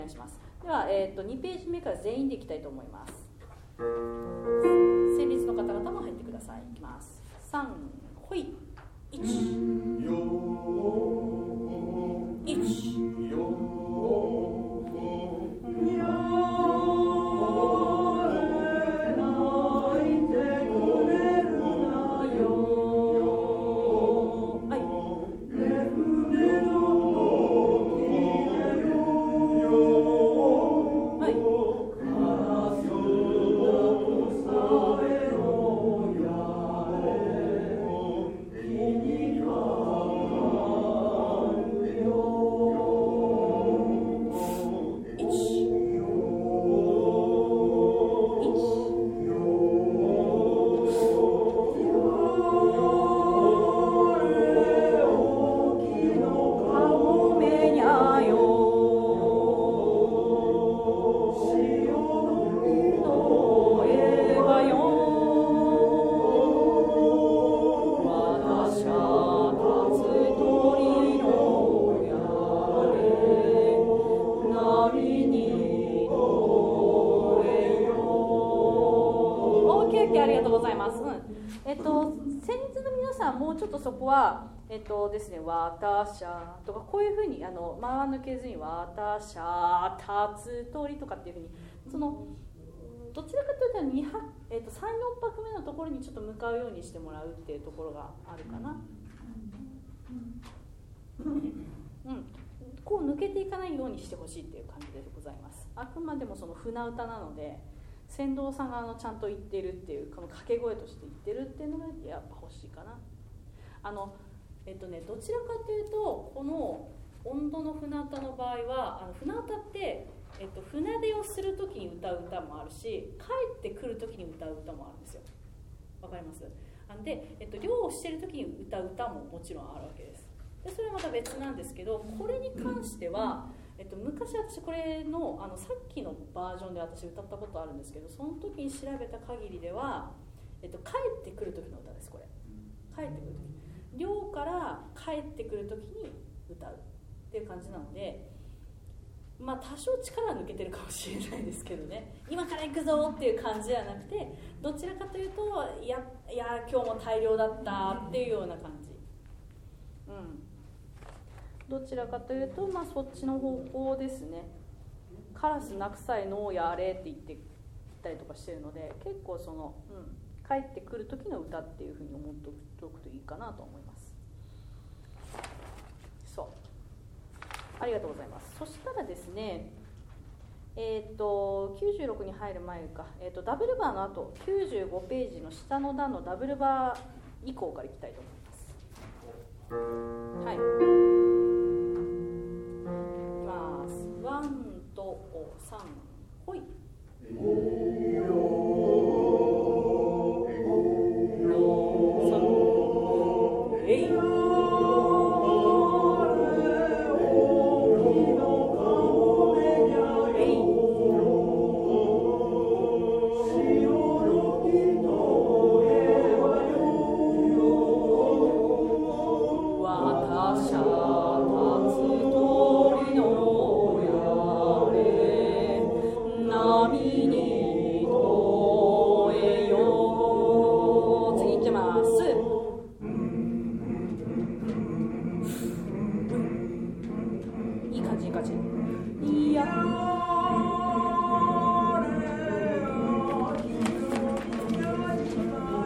お願いします。では、2ページ目から全員でいきたいと思います。旋律の方々も入ってください。いきます。3、ほい。1、そこはですね、わたしゃとかこういうふうに間抜けずにわたしゃたつとりとかっていうふうにそのどちらかというと3、4拍目のところにちょっと向かうようにしてもらうっていうところがあるかな。こう抜けていかないようにしてほしいっていう感じでございます。あくまでもその船歌なので船頭さんがちゃんと言ってるっていうこの掛け声として言ってるっていうのがやっぱ欲しいかな。どちらかというとこの音頭の船歌の場合は船歌って、船出をする時に歌う歌もあるし帰ってくる時に歌う歌もあるんですよ。わかります？で、漁をしてる時に歌う歌ももちろんあるわけです。でそれはまた別なんですけどこれに関しては、昔私これの、さっきのバージョンで私歌ったことあるんですけどその時に調べた限りでは、帰ってくる時の歌です。これ帰ってくる時漁から帰ってくる時に歌うっていう感じなので多少力抜けてるかもしれないですけどね今から行くぞっていう感じではなくてどちらかというといや今日も大漁だったっていうような感じ、どちらかというとそっちの方向ですね。カラス鳴くさえノーやれって言ってたりとかしてるので結構その帰ってくる時の歌っていうふうに思っておくといいかなと思います。そうありがとうございます。そしたらですね96に入る前か、ダブルバーの後95ページの下の段のダブルバー以降からいきたいと思います。はい、いきます。1と3ほい。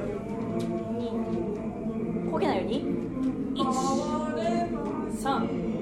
こけないように1、2、3